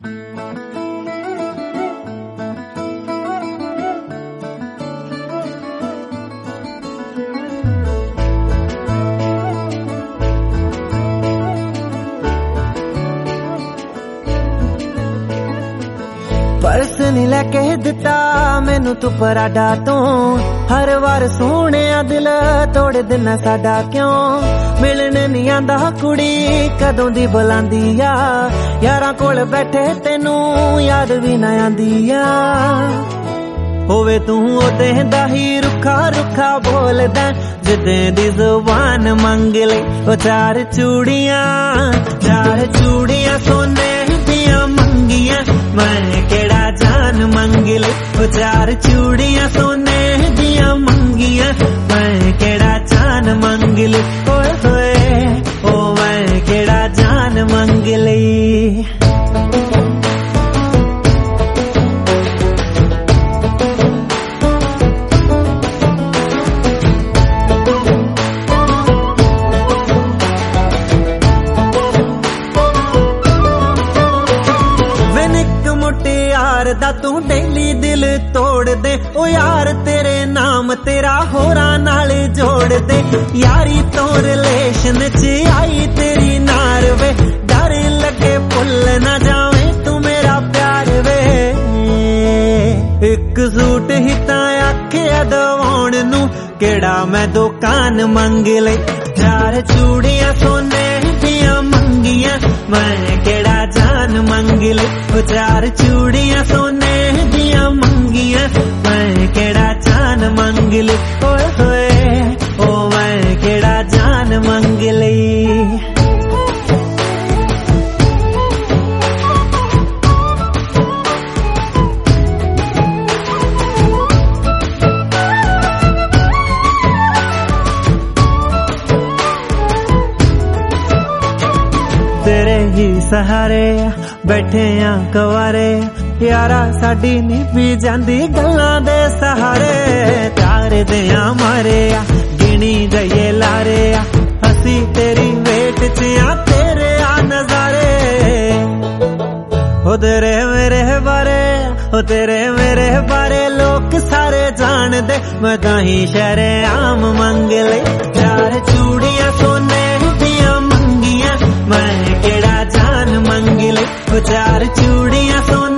परस नहीं लैके दिता मैनू तू पराडा तो हर वार सोने दिल तोड़ देना साडा क्यों मिलने नहीं आंदा कुड़ी कदों दी बुलांदी आ यारां कोल बैठे तेनू याद भी ना आंदी आ होवे तू ओदे दा ही रुखा रुखा बोलदा जिदे दी जुबान मंग ले ओ चार चूड़ियां सोने दियां मंगियां मैं केड़ा जान मंग ले ओ चार चूड़ियां सोने दियां मंगियां मैं केड़ा जान मंग ले ओए होए ओ मैं केड़ा जान मंग ले दा तू डेली दिल तोड़ दे ओ यार तेरे नाम तेरा होरा नाल जोड़ दे यारी तो रिलेशन च आई तेरी नार वे डर लगे भुल ना जावे तू मेरा प्यार वे एक सूट ही तां आखिया दवाउण नू केड़ा मैं दुकान मंग ले चार चूड़ियां सोने दियां मंगियां मैं केड़ा जान मंग ले ओ चार चूड़ियां सोने दियां मंगियां मैं केड़ा जान मंग ले ओए होए ओ मैं केड़ा जान मंग ले तेरे ही सहारे बैठे आ कवारे यारा साडी नी भी जांदी गल्लां दे सहारे प्यार दे मारे गिनी गईए लारे हसी तेरी वेट च तेरे नजारे ओ तेरे मेरे बारे लोग सारे जान दे मैं ताही शहरे आम मंग ले चार चूड़ियां सोने दियां मंगियां मैं केड़ा जान मंग ले चार चूड़ियां सोने